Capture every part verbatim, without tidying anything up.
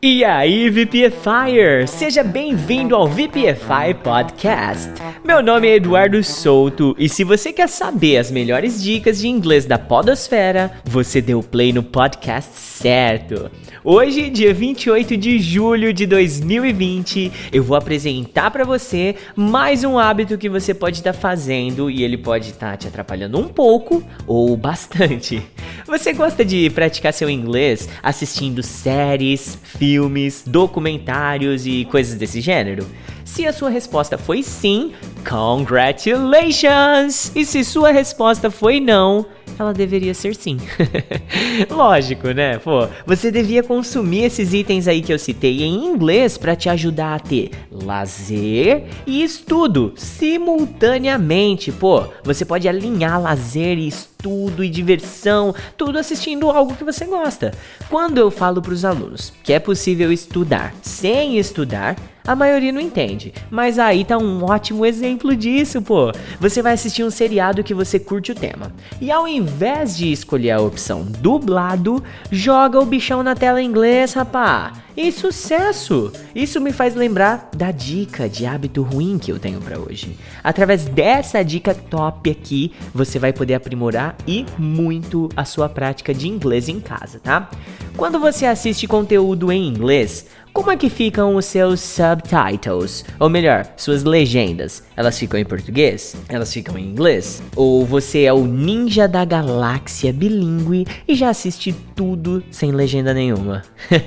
E aí, VPFire! Seja bem-vindo ao V P F I Podcast. Meu nome é Eduardo Souto e se você quer saber as melhores dicas de inglês da podosfera, você deu play no podcast certo. Hoje, dia vinte e oito de julho de dois mil e vinte, eu vou apresentar para você mais um hábito que você pode estar fazendo e ele pode estar te atrapalhando um pouco ou bastante. Você gosta de praticar seu inglês assistindo séries, filmes, documentários e coisas desse gênero? Se a sua resposta foi sim, congratulations! E se sua resposta foi não, ela deveria ser sim. Lógico, né? Pô, você devia consumir esses itens aí que eu citei em inglês para te ajudar a ter lazer e estudo simultaneamente. Pô, você pode alinhar lazer e estudo e diversão, tudo assistindo algo que você gosta. Quando eu falo para os alunos que é possível estudar sem estudar, a maioria não entende, mas aí tá um ótimo exemplo disso, pô. Você vai assistir um seriado que você curte o tema, e ao invés de escolher a opção dublado, joga o bichão na tela em inglês, rapá. E sucesso! Isso me faz lembrar da dica de hábito ruim que eu tenho pra hoje. Através dessa dica top aqui, você vai poder aprimorar e muito a sua prática de inglês em casa, tá? Quando você assiste conteúdo em inglês, como é que ficam os seus subtitles? Ou melhor, suas legendas? Elas ficam em português? Elas ficam em inglês? Ou você é o ninja da galáxia bilíngue e já assiste tudo sem legenda nenhuma?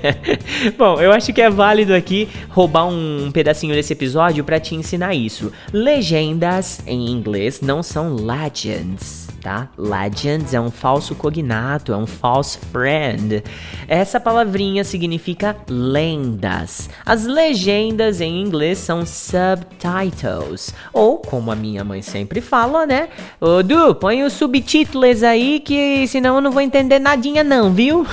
Bom, eu acho que é válido aqui roubar um pedacinho desse episódio para te ensinar isso. Legendas em inglês não são legends, tá? Legends é um falso cognato, é um false friend. Essa palavrinha significa lenda. As legendas em inglês são subtitles, ou como a minha mãe sempre fala, né? Ô Du, põe os subtítulos aí que senão eu não vou entender nadinha não, viu?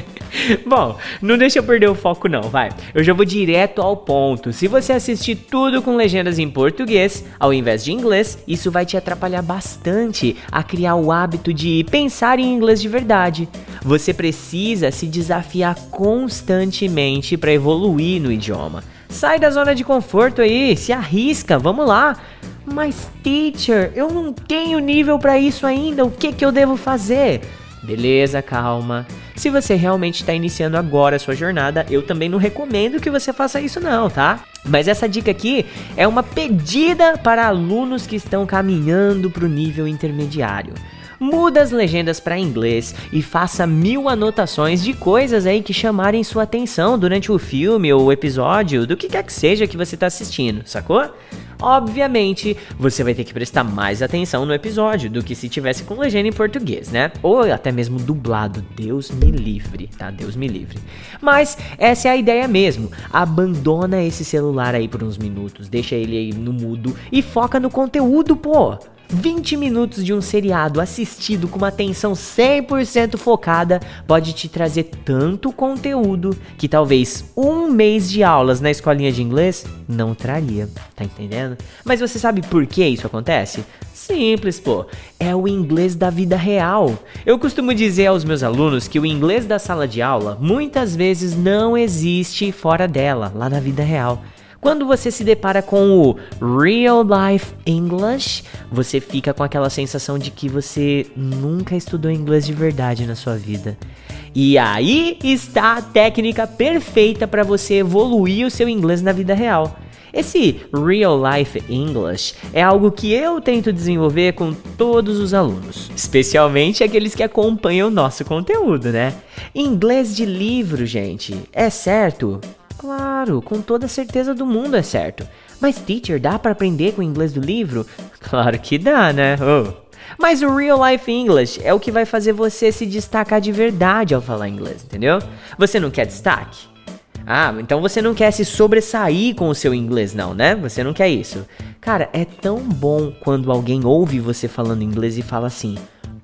Bom, não deixa eu perder o foco não, vai. Eu já vou direto ao ponto. Se você assistir tudo com legendas em português, ao invés de inglês, isso vai te atrapalhar bastante a criar o hábito de pensar em inglês de verdade. Você precisa se desafiar constantemente para evoluir no idioma. Sai da zona de conforto aí, se arrisca, vamos lá. Mas teacher, eu não tenho nível para isso ainda, o que que eu devo fazer? Beleza, calma. Se você realmente está iniciando agora a sua jornada, eu também não recomendo que você faça isso não, tá? Mas essa dica aqui é uma pedida para alunos que estão caminhando para o nível intermediário. Muda as legendas para inglês e faça mil anotações de coisas aí que chamarem sua atenção durante o filme ou o episódio, do que quer que seja que você está assistindo, sacou? Obviamente, você vai ter que prestar mais atenção no episódio do que se tivesse com legenda em português, né? Ou até mesmo dublado, Deus me livre, tá? Deus me livre. Mas essa é a ideia mesmo, abandona esse celular aí por uns minutos, deixa ele aí no mudo e foca no conteúdo, pô! vinte minutos de um seriado assistido com uma atenção cem por cento focada pode te trazer tanto conteúdo que talvez um mês de aulas na escolinha de inglês não traria, tá entendendo? Mas você sabe por que isso acontece? Simples, pô, é o inglês da vida real. Eu costumo dizer aos meus alunos que o inglês da sala de aula muitas vezes não existe fora dela, lá na vida real. Quando você se depara com o Real Life English, você fica com aquela sensação de que você nunca estudou inglês de verdade na sua vida. E aí está a técnica perfeita para você evoluir o seu inglês na vida real. Esse Real Life English é algo que eu tento desenvolver com todos os alunos, especialmente aqueles que acompanham o nosso conteúdo, né? Inglês de livro, gente, é certo? Claro, com toda a certeza do mundo é certo. Mas teacher, dá pra aprender com o inglês do livro? Claro que dá, né? Oh. Mas o Real Life English é o que vai fazer você se destacar de verdade ao falar inglês, entendeu? Você não quer destaque? Ah, então você não quer se sobressair com o seu inglês não, né? Você não quer isso. Cara, é tão bom quando alguém ouve você falando inglês e fala assim: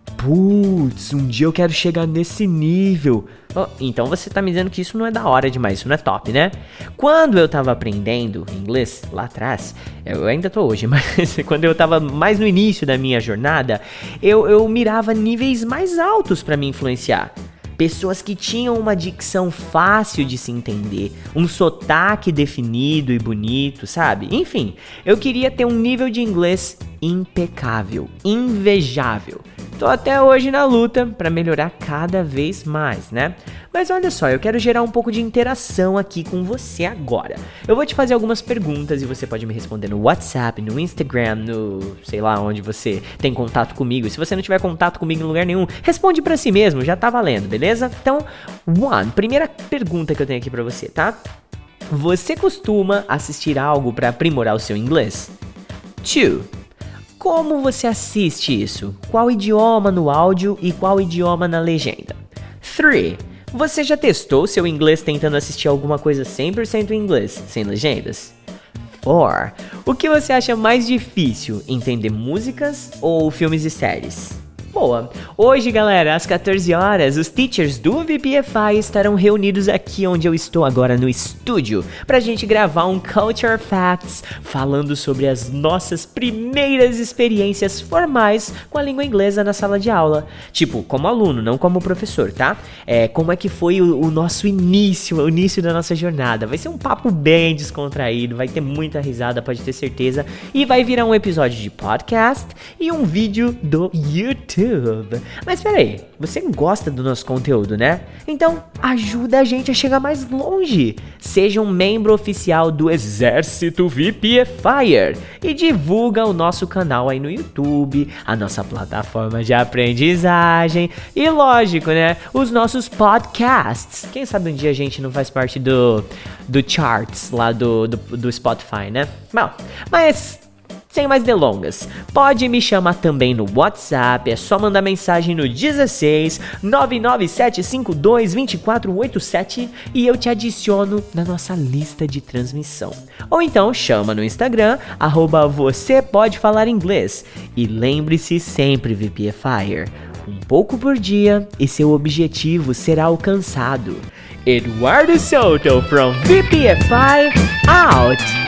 putz, um dia eu quero chegar nesse nível. Oh, então você tá me dizendo que isso não é da hora demais, isso não é top, né? Quando eu tava aprendendo inglês lá atrás, eu ainda tô hoje, mas quando eu tava mais no início da minha jornada, eu, eu mirava níveis mais altos pra me influenciar. pessoas que tinham uma dicção fácil de se entender, um sotaque definido e bonito, sabe? Enfim, eu queria ter um nível de inglês impecável, invejável. Tô até hoje na luta para melhorar cada vez mais, né? Mas olha só, eu quero gerar um pouco de interação aqui com você agora. Eu vou te fazer algumas perguntas e você pode me responder no WhatsApp, no Instagram, no sei lá onde você tem contato comigo. Se você não tiver contato comigo em lugar nenhum, responde pra si mesmo, já tá valendo, beleza? Então, one, primeira pergunta que eu tenho aqui pra você, tá? Você costuma assistir algo pra aprimorar o seu inglês? Two, como você assiste isso? Qual idioma no áudio e qual idioma na legenda? Three, você já testou seu inglês tentando assistir alguma coisa cem por cento em inglês, sem legendas? Four, o que você acha mais difícil, entender músicas ou filmes e séries? Boa! Hoje, galera, às quatorze horas, os teachers do V P F I estarão reunidos aqui onde eu estou agora no estúdio pra gente gravar um Culture Facts falando sobre as nossas primeiras experiências formais com a língua inglesa na sala de aula. Tipo, como aluno, não como professor, tá? É, como é que foi o, o nosso início, o início da nossa jornada. Vai ser um papo bem descontraído, vai ter muita risada, pode ter certeza. E vai virar um episódio de podcast e um vídeo do YouTube. Mas peraí, você gosta do nosso conteúdo, né? Então ajuda a gente a chegar mais longe. Seja um membro oficial do Exército V P F I R e divulga o nosso canal aí no YouTube, a nossa plataforma de aprendizagem e, lógico, né, os nossos podcasts. Quem sabe um dia a gente não faz parte do, do charts lá do, do, do Spotify, né? Bom, mas... sem mais delongas, pode me chamar também no WhatsApp, é só mandar mensagem no dezesseis, nove nove sete cinco dois, dois quatro oito sete e eu te adiciono na nossa lista de transmissão. Ou então chama no Instagram, arroba você pode falar inglês. E lembre-se sempre, V P F I R, um pouco por dia e seu objetivo será alcançado. Eduardo Souto from V P F I out!